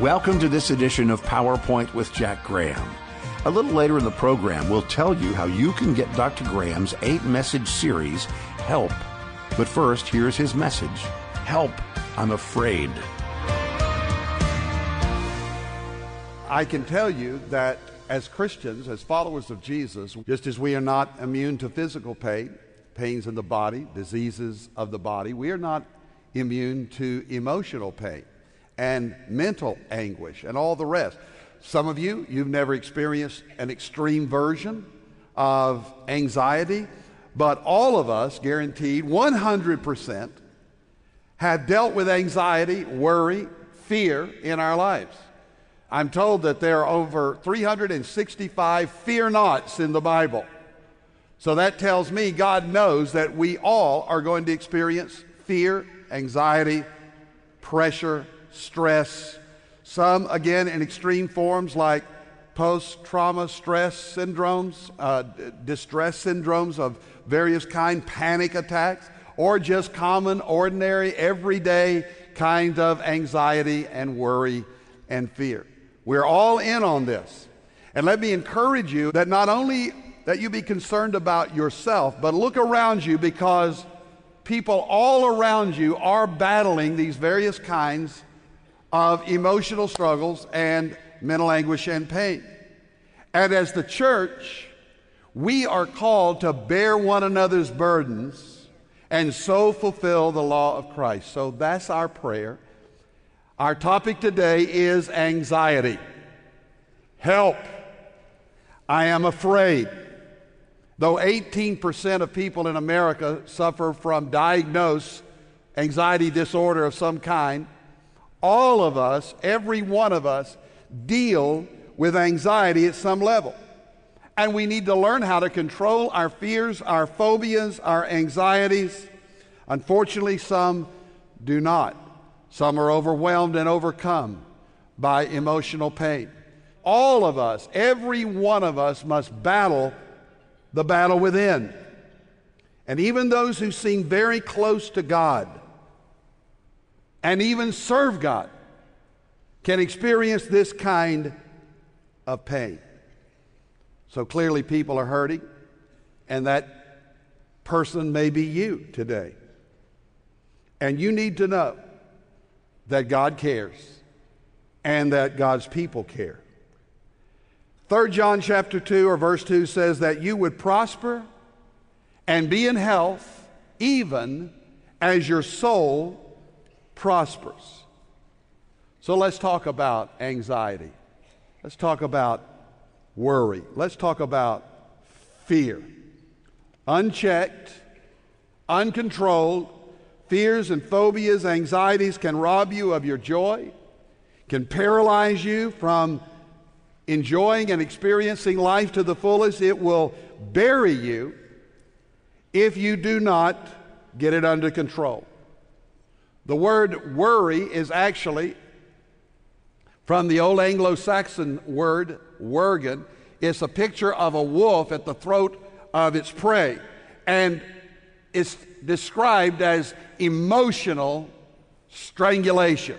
Welcome to this edition of PowerPoint with Jack Graham. A little later in the program, we'll tell you how you can get Dr. Graham's 8-message series, Help. But first, here's his message. Help, I'm afraid. I can tell you that as Christians, as followers of Jesus, just as we are not immune to physical pain, pains in the body, diseases of the body, we are not immune to emotional pain and mental anguish and all the rest. Some of you've never experienced an extreme version of anxiety, but all of us, guaranteed 100%, have dealt with anxiety, worry, fear in our lives. I'm told that there are over 365 fear nots in the Bible. So that tells me God knows that we all are going to experience fear, anxiety, pressure, stress. Some, again, in extreme forms like post-trauma stress syndromes, distress syndromes of various kinds, panic attacks, or just common, ordinary, everyday kind of anxiety and worry and fear. We're all in on this. And let me encourage you that not only that you be concerned about yourself, but look around you, because people all around you are battling these various kinds of emotional struggles and mental anguish and pain. And as the church, we are called to bear one another's burdens and so fulfill the law of Christ. So that's our prayer. Our topic today is anxiety. Help, I am afraid. Though 18% of people in America suffer from diagnosed anxiety disorder of some kind, all of us, every one of us, deal with anxiety at some level. And we need to learn how to control our fears, our phobias, our anxieties. Unfortunately, some do not. Some are overwhelmed and overcome by emotional pain. All of us, every one of us, must battle the battle within. And even those who seem very close to God and even serve God can experience this kind of pain. So clearly people are hurting, and that person may be you today. And you need to know that God cares and that God's people care. 3 John chapter 2 or verse 2 says that you would prosper and be in health even as your soul prospers. So let's talk about anxiety. Let's talk about worry. Let's talk about fear. Unchecked, uncontrolled, fears and phobias, anxieties can rob you of your joy, can paralyze you from enjoying and experiencing life to the fullest. It will bury you if you do not get it under control. The word worry is actually from the old Anglo-Saxon word, worgen. It's a picture of a wolf at the throat of its prey. And it's described as emotional strangulation.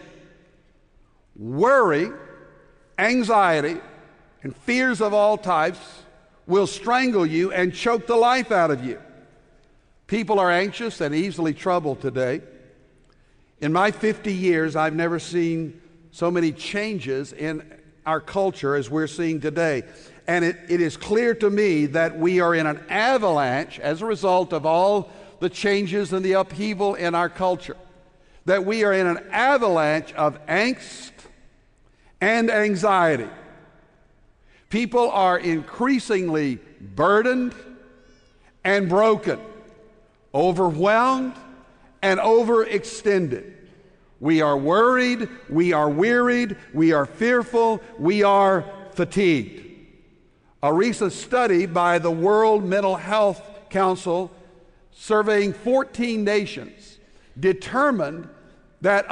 Worry, anxiety, and fears of all types will strangle you and choke the life out of you. People are anxious and easily troubled today. In my 50 years, I've never seen so many changes in our culture as we're seeing today. And it is clear to me that we are in an avalanche as a result of all the changes and the upheaval in our culture. That we are in an avalanche of angst and anxiety. People are increasingly burdened and broken, overwhelmed and overextended. We are worried, we are wearied, we are fearful, we are fatigued. A recent study by the World Mental Health Council, surveying 14 nations, determined that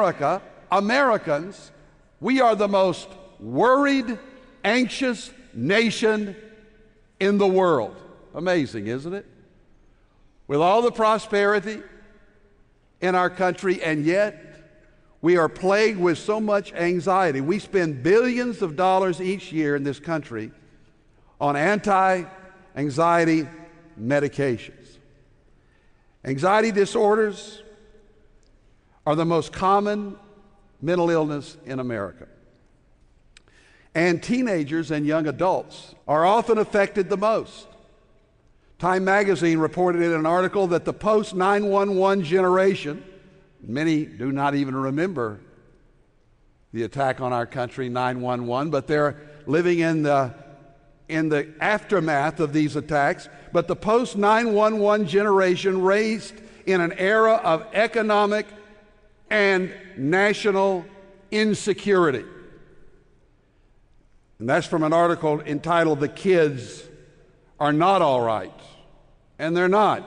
Americans, we are the most worried, anxious nation in the world. Amazing, isn't it? With all the prosperity in our country, and yet We are plagued with so much anxiety. We spend billions of dollars each year in this country on anti-anxiety medications. Anxiety disorders are the most common mental illness in America. And teenagers and young adults are often affected the most. Time magazine reported in an article that the post-911 generation, many do not even remember the attack on our country, 911, but they're living in the aftermath of these attacks. But the post-911 generation raised in an era of economic and national insecurity. And that's from an article entitled "The Kids Are Not All Right." And they're not.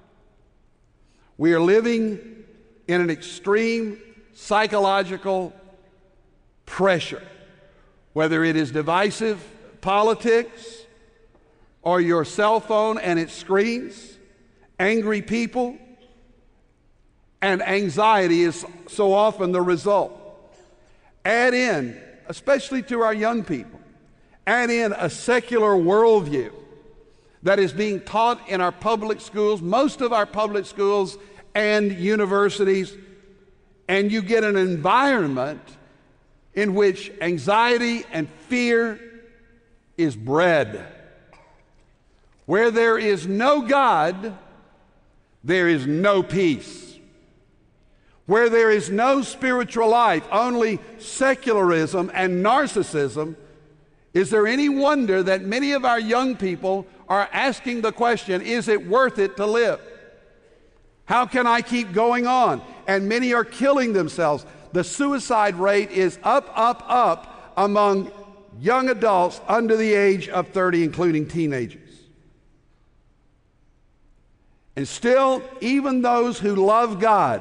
We are living in an extreme psychological pressure, whether it is divisive politics or your cell phone and its screens, angry people, and anxiety is so often the result. Add in, especially to our young people, add in a secular worldview that is being taught in our public schools, most of our public schools and universities, and you get an environment in which anxiety and fear is bred. Where there is no God, there is no peace. Where there is no spiritual life, only secularism and narcissism, is there any wonder that many of our young people are asking the question, is it worth it to live? How can I keep going on? And many are killing themselves. The suicide rate is up among young adults under the age of 30, including teenagers. And still, even those who love God,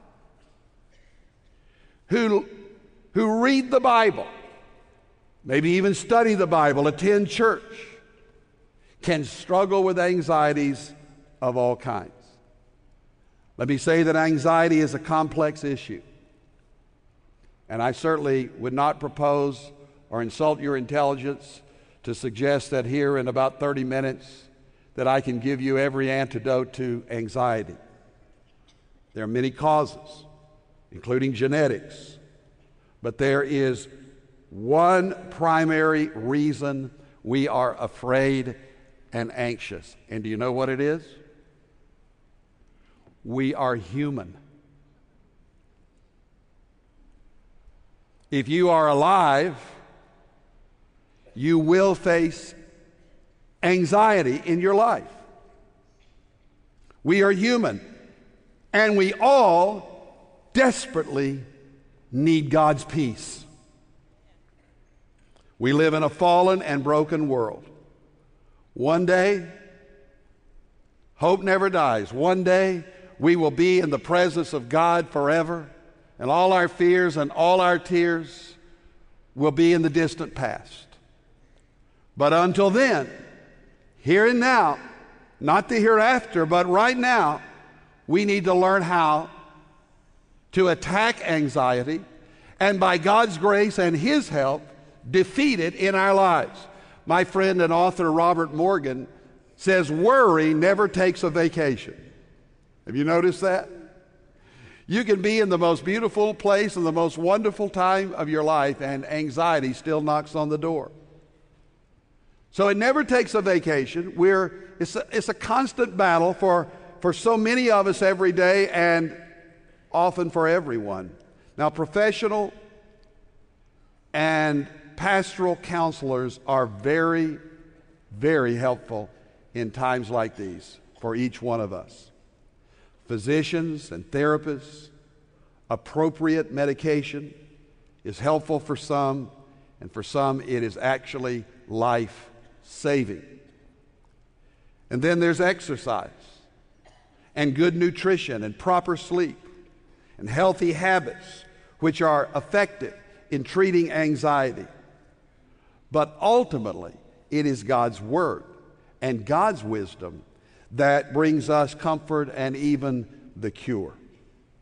who read the Bible, maybe even study the Bible, attend church, can struggle with anxieties of all kinds. Let me say that anxiety is a complex issue. And I certainly would not propose or insult your intelligence to suggest that here in about 30 minutes that I can give you every antidote to anxiety. There are many causes, including genetics. But there is one primary reason we are afraid and anxious. And do you know what it is? We are human. If you are alive, you will face anxiety in your life. We are human, and we all desperately need God's peace. We live in a fallen and broken world. One day, hope never dies. One day, we will be in the presence of God forever, and all our fears and all our tears will be in the distant past. But until then, here and now, not the hereafter, but right now, we need to learn how to attack anxiety, and by God's grace and His help, defeat it in our lives. My friend and author Robert Morgan says worry never takes a vacation. Have you noticed that? You can be in the most beautiful place and the most wonderful time of your life, and anxiety still knocks on the door. So it never takes a vacation. It's a constant battle for so many of us every day, and often for everyone. Now, professional and pastoral counselors are very, very helpful in times like these for each one of us. Physicians and therapists, appropriate medication is helpful for some, and for some it is actually life-saving. And then there's exercise and good nutrition and proper sleep and healthy habits, which are effective in treating anxiety. But ultimately, it is God's Word and God's wisdom that brings us comfort and even the cure.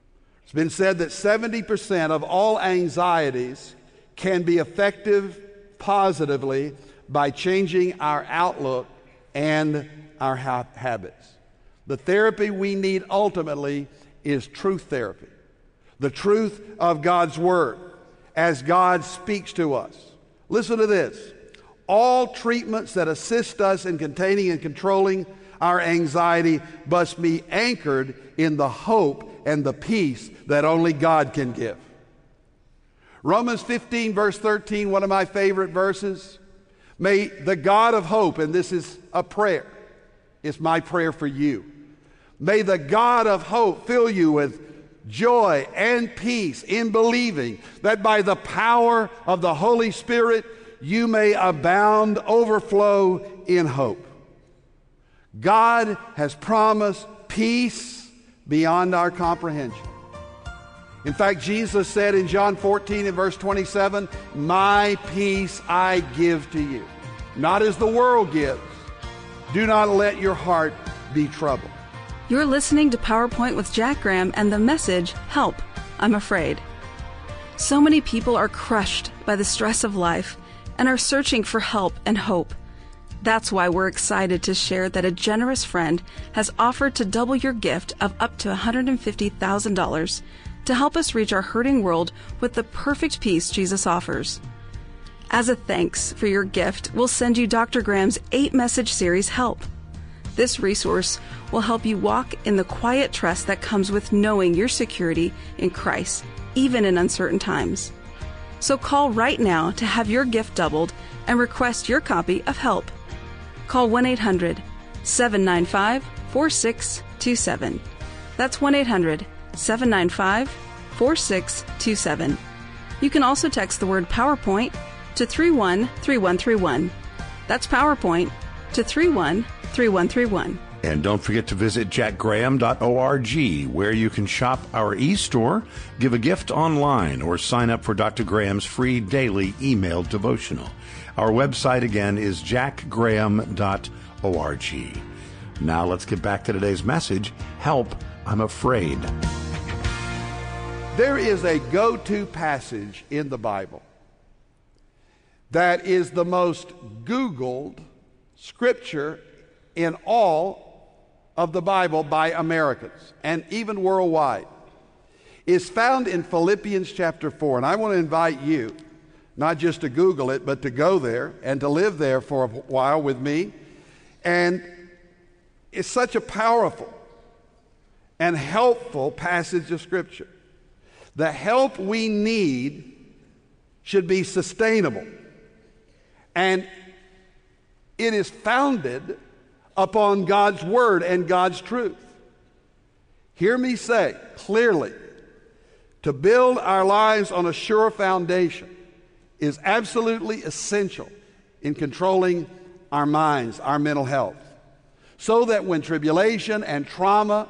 It's been said that 70% of all anxieties can be effective positively by changing our outlook and our habits. The therapy we need ultimately is truth therapy, the truth of God's Word as God speaks to us. Listen to this. All treatments that assist us in containing and controlling our anxiety must be anchored in the hope and the peace that only God can give. Romans 15, verse 13, one of my favorite verses. May the God of hope, and this is a prayer, it's my prayer for you. May the God of hope fill you with joy and peace in believing that by the power of the Holy Spirit you may abound, overflow in hope. God has promised peace beyond our comprehension. In fact, Jesus said in John 14 and verse 27, "My peace I give to you, not as the world gives. Do not let your heart be troubled." You're listening to PowerPoint with Jack Graham and the message, Help, I'm Afraid. So many people are crushed by the stress of life and are searching for help and hope. That's why we're excited to share that a generous friend has offered to double your gift of up to $150,000 to help us reach our hurting world with the perfect peace Jesus offers. As a thanks for your gift, we'll send you Dr. Graham's 8-message series, Help. This resource will help you walk in the quiet trust that comes with knowing your security in Christ, even in uncertain times. So call right now to have your gift doubled and request your copy of Help. Call 1-800-795-4627. That's 1-800-795-4627. You can also text the word PowerPoint to 313131. That's PowerPoint to 313131. And don't forget to visit jackgraham.org, where you can shop our e-store, give a gift online, or sign up for Dr. Graham's free daily email devotional. Our website again is jackgraham.org. Now let's get back to today's message, Help, I'm Afraid. There is a go-to passage in the Bible that is the most Googled scripture in all of the Bible by Americans and even worldwide. It's found in Philippians chapter 4. And I want to invite you not just to Google it, but to go there and to live there for a while with me. And it's such a powerful and helpful passage of Scripture. The help we need should be sustainable. And it is founded upon God's Word and God's truth. Hear me say clearly, to build our lives on a sure foundation is absolutely essential in controlling our minds, our mental health, so that when tribulation and trauma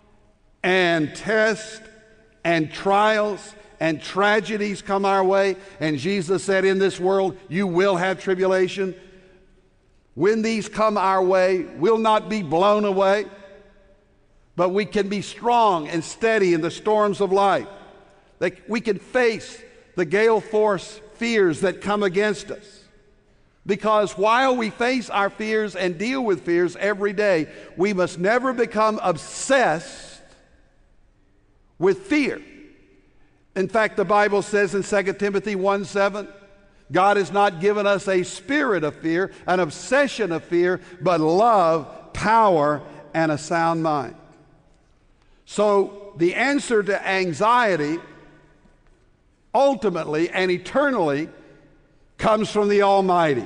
and tests and trials and tragedies come our way, and Jesus said, in this world you will have tribulation, when these come our way, we'll not be blown away, but we can be strong and steady in the storms of life. That we can face the gale force fears that come against us. Because while we face our fears and deal with fears every day, we must never become obsessed with fear. In fact, the Bible says in 2 Timothy 1:7, God has not given us a spirit of fear, an obsession of fear, but love, power, and a sound mind. So the answer to anxiety ultimately and eternally comes from the Almighty.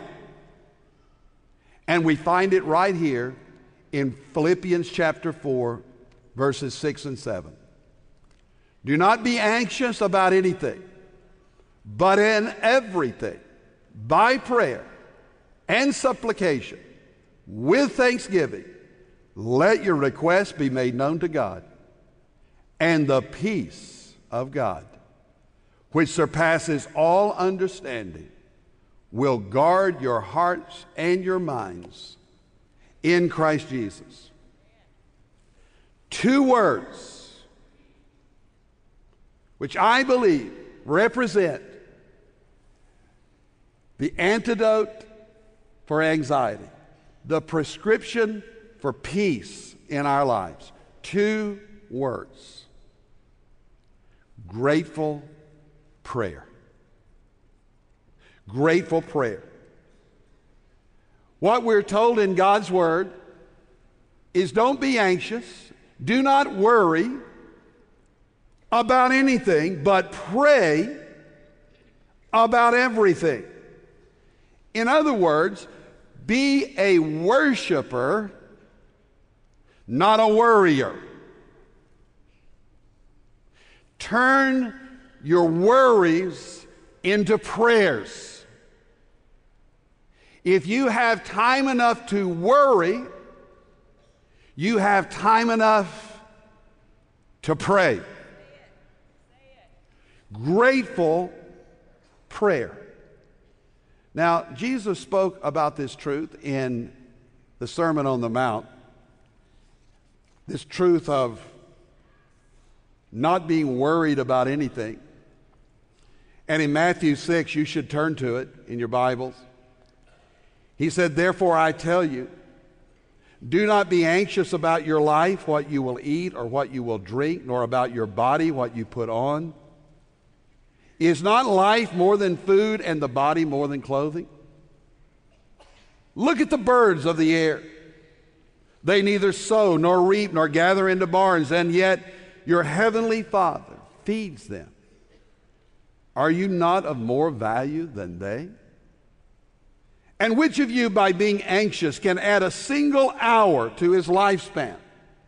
And we find it right here in Philippians chapter 4, verses 6 and 7. Do not be anxious about anything, but in everything, by prayer and supplication, with thanksgiving, let your requests be made known to God. And the peace of God, which surpasses all understanding, will guard your hearts and your minds in Christ Jesus. Two words which I believe represent the antidote for anxiety, the prescription for peace in our lives. 2 words: grateful prayer. Grateful prayer. What we're told in God's Word is don't be anxious, do not worry about anything, but pray about everything. In other words, be a worshiper, not a worrier. Turn your worries into prayers. If you have time enough to worry, you have time enough to pray. Grateful prayer. Now, Jesus spoke about this truth in the Sermon on the Mount, this truth of not being worried about anything. And in Matthew 6, you should turn to it in your Bibles. He said, "Therefore I tell you, do not be anxious about your life, what you will eat or what you will drink, nor about your body, what you put on. Is not life more than food and the body more than clothing? Look at the birds of the air. They neither sow nor reap nor gather into barns, and yet your heavenly Father feeds them. Are you not of more value than they? And which of you, by being anxious, can add a single hour to his lifespan?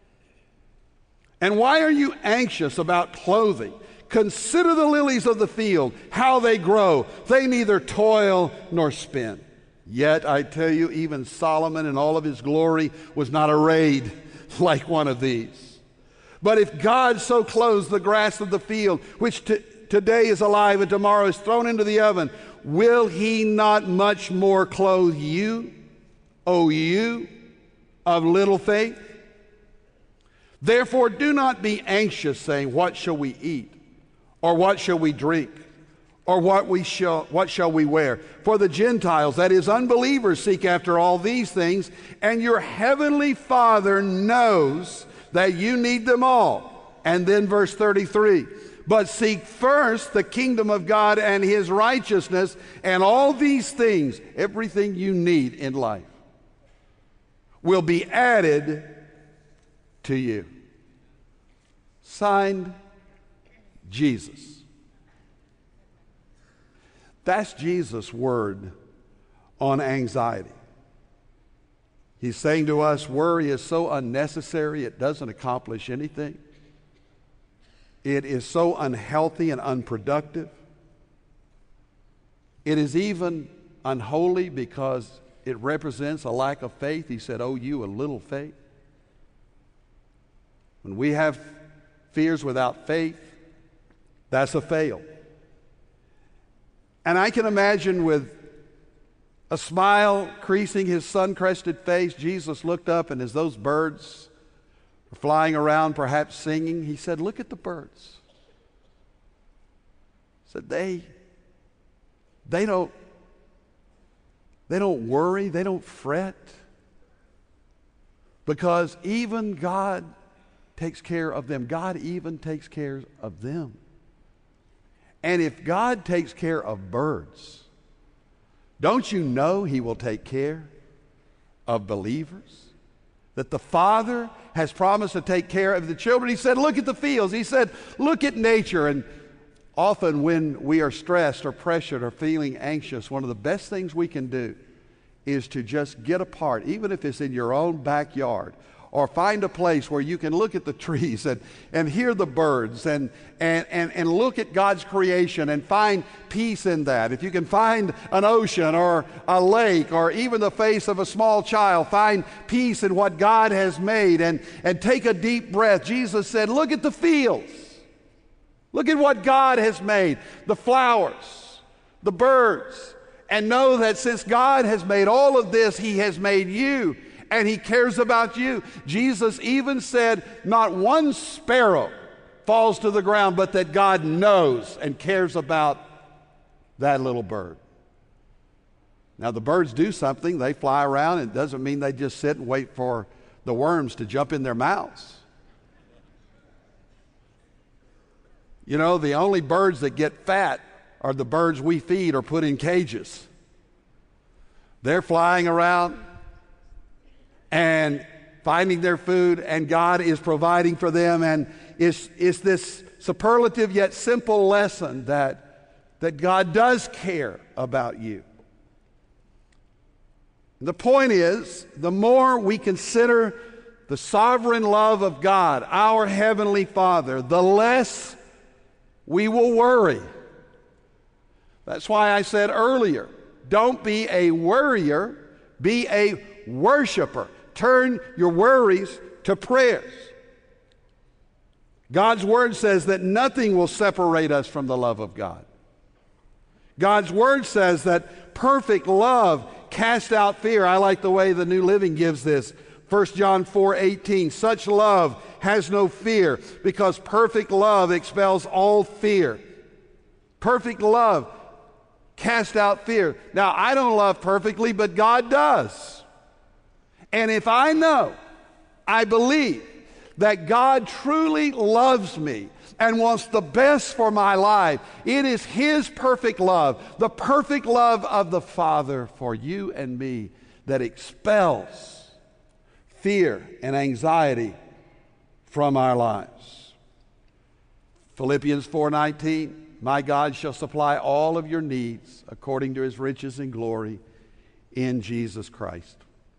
And why are you anxious about clothing? Consider the lilies of the field, how they grow. They neither toil nor spin. Yet I tell you, even Solomon in all of his glory was not arrayed like one of these. But if God so clothes the grass of the field, which today is alive and tomorrow is thrown into the oven, will he not much more clothe you, O you of little faith? Therefore do not be anxious, saying, what shall we eat? Or what shall we drink? Or what shall we wear? For the Gentiles, that is, unbelievers, seek after all these things, and your heavenly Father knows that you need them all. And then verse 33, but seek first the kingdom of God and his righteousness, and all these things, everything you need in life, will be added to you. Signed, Jesus. That's Jesus' word on anxiety. He's saying to us, worry is so unnecessary, it doesn't accomplish anything. It is so unhealthy and unproductive. It is even unholy because it represents a lack of faith. He said, oh, you a little faith. When we have fears without faith, that's a fail. And I can imagine with a smile creasing his sun-crested face, Jesus looked up, and as those birds were flying around, perhaps singing, he said, look at the birds. He said, they don't worry, they don't fret, because even God takes care of them. God even takes care of them. And if God takes care of birds, don't you know he will take care of believers? That the Father has promised to take care of the children. He said, look at the fields. He said, look at nature. And often when we are stressed or pressured or feeling anxious, one of the best things we can do is to just get apart, even if it's in your own backyard, or find a place where you can look at the trees and hear the birds and look at God's creation and find peace in that. If you can find an ocean or a lake or even the face of a small child, find peace in what God has made and take a deep breath. Jesus said, look at the fields. Look at what God has made, the flowers, the birds, and know that since God has made all of this, he has made you. And he cares about you. Jesus even said, not one sparrow falls to the ground, but that God knows and cares about that little bird. Now, the birds do something. They fly around. It doesn't mean they just sit and wait for the worms to jump in their mouths. You know, the only birds that get fat are the birds we feed or put in cages. They're flying around and finding their food, and God is providing for them. And it's this superlative yet simple lesson that God does care about you. The point is, the more we consider the sovereign love of God, our Heavenly Father, the less we will worry. That's why I said earlier, don't be a worrier, be a worshiper. Turn your worries to prayers. God's Word says that nothing will separate us from the love of God. God's Word says that perfect love casts out fear. I like the way the New Living gives this. 1 John 4:18, such love has no fear, because perfect love expels all fear. Perfect love casts out fear. Now, I don't love perfectly, but God does. And if I know, I believe that God truly loves me and wants the best for my life, it is His perfect love, the perfect love of the Father for you and me, that expels fear and anxiety from our lives. Philippians 4:19, my God shall supply all of your needs according to His riches and glory in Jesus Christ.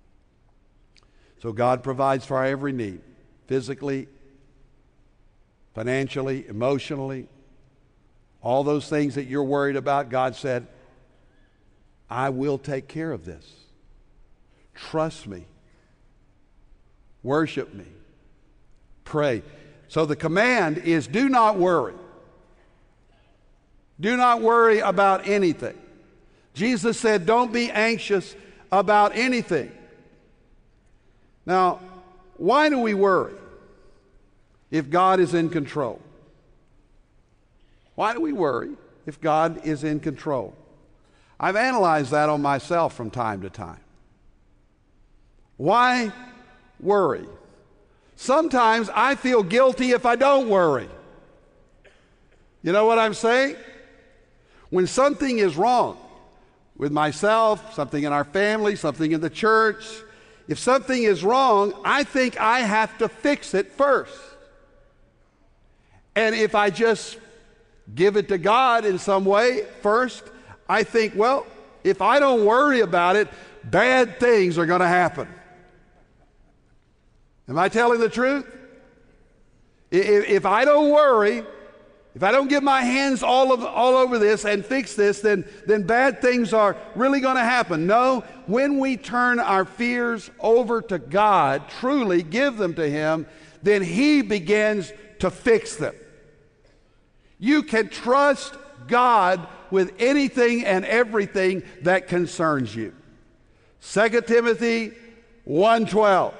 So God provides for our every need, physically, financially, emotionally, all those things that you're worried about. God said, I will take care of this. Trust me. Worship me. Pray. So the command is, do not worry. Do not worry about anything. Jesus said, don't be anxious about anything. Now, why do we worry if God is in control? Why do we worry if God is in control? I've analyzed that on myself from time to time. Why worry? Sometimes I feel guilty if I don't worry. You know what I'm saying? When something is wrong with myself, something in our family, something in the church, if something is wrong, I think I have to fix it first. And if I just give it to God in some way first, I think, well, if I don't worry about it, bad things are going to happen. Am I telling the truth? If I don't worry, if I don't get my hands all over this and fix this, then bad things are really going to happen. No, when we turn our fears over to God, truly give them to Him, then He begins to fix them. You can trust God with anything and everything that concerns you. 2 Timothy 1:12.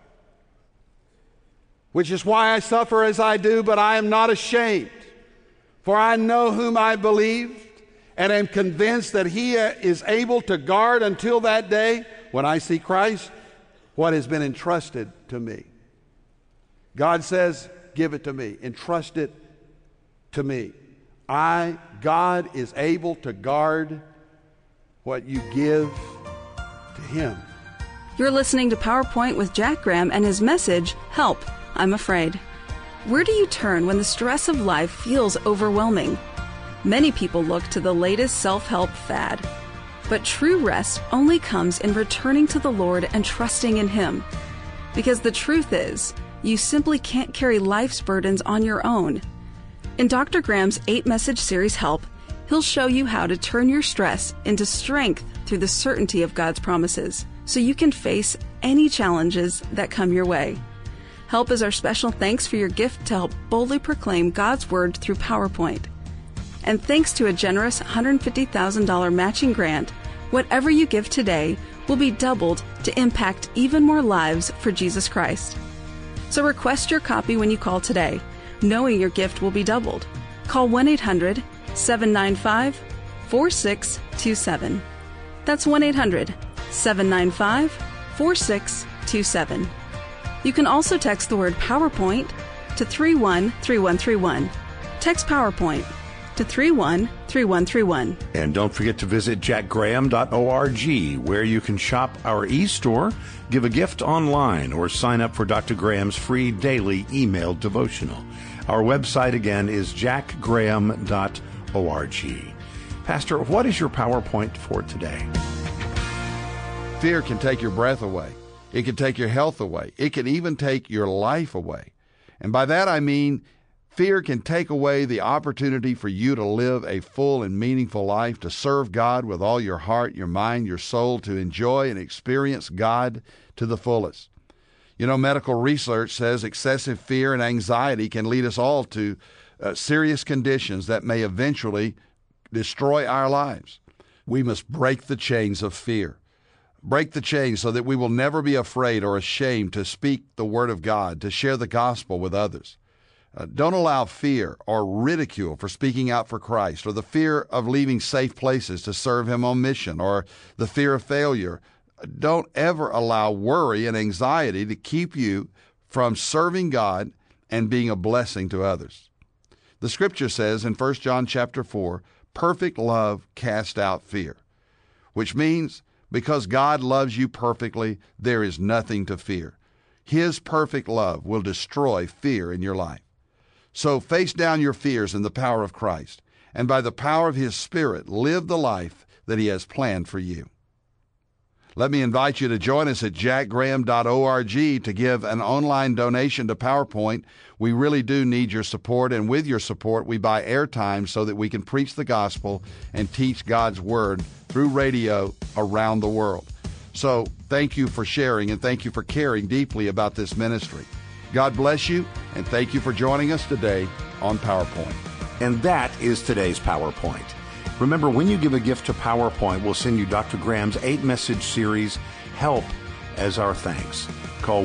Which is why I suffer as I do, but I am not ashamed. For I know whom I believed, and am convinced that He is able to guard until that day, when I see Christ, what has been entrusted to me. God says, give it to me. Entrust it to me. God is able to guard what you give to Him. You're listening to PowerPoint with Jack Graham and his message, Help, I'm Afraid. Where do you turn when the stress of life feels overwhelming? Many people look to the latest self-help fad. But true rest only comes in returning to the Lord and trusting in Him. Because the truth is, you simply can't carry life's burdens on your own. In Dr. Graham's 8-message series, Help, he'll show you how to turn your stress into strength through the certainty of God's promises, so you can face any challenges that come your way. Help is our special thanks for your gift to help boldly proclaim God's Word through PowerPoint. And thanks to a generous $150,000 matching grant, whatever you give today will be doubled to impact even more lives for Jesus Christ. So request your copy when you call today. knowing your gift will be doubled. Call 1-800-795-4627. That's 1-800-795-4627. You can also text the word PowerPoint to 313131. Text PowerPoint to 313131. And don't forget to visit jackgraham.org, where you can shop our e-store, give a gift online, or sign up for Dr. Graham's free daily email devotional. Our website again is jackgraham.org. Pastor, what is your PowerPoint for today? Fear can take your breath away. It can take your health away. It can even take your life away. And by that I mean fear can take away the opportunity for you to live a full and meaningful life, to serve God with all your heart, your mind, your soul, to enjoy and experience God to the fullest. You know, medical research says excessive fear and anxiety can lead us all to serious conditions that may eventually destroy our lives. We must break the chains of fear. Break the chains so that we will never be afraid or ashamed to speak the Word of God, to share the gospel with others. Don't allow fear or ridicule for speaking out for Christ, or the fear of leaving safe places to serve Him on mission, or the fear of failure. Don't ever allow worry and anxiety to keep you from serving God and being a blessing to others. The Scripture says in 1 John chapter 4, perfect love casts out fear, which means because God loves you perfectly, there is nothing to fear. His perfect love will destroy fear in your life. So face down your fears in the power of Christ, and by the power of His Spirit, live the life that He has planned for you. Let me invite you to join us at jackgraham.org to give an online donation to PowerPoint. We really do need your support, and with your support, we buy airtime so that we can preach the gospel and teach God's Word through radio around the world. So thank you for sharing, and thank you for caring deeply about this ministry. God bless you, and thank you for joining us today on PowerPoint. And that is today's PowerPoint. Remember, when you give a gift to PowerPoint, we'll send you Dr. Graham's 8-message series, Help, as our thanks. Call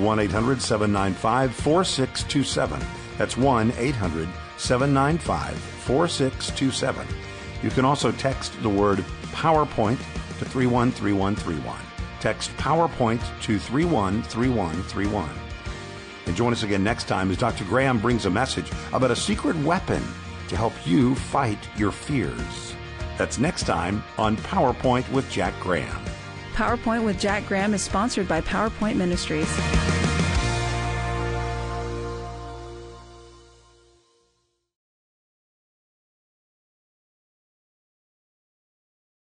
1-800-795-4627. That's 1-800-795-4627. You can also text the word PowerPoint to 313131. Text PowerPoint to 313131. And join us again next time as Dr. Graham brings a message about a secret weapon to help you fight your fears. That's next time on PowerPoint with Jack Graham. PowerPoint with Jack Graham is sponsored by PowerPoint Ministries.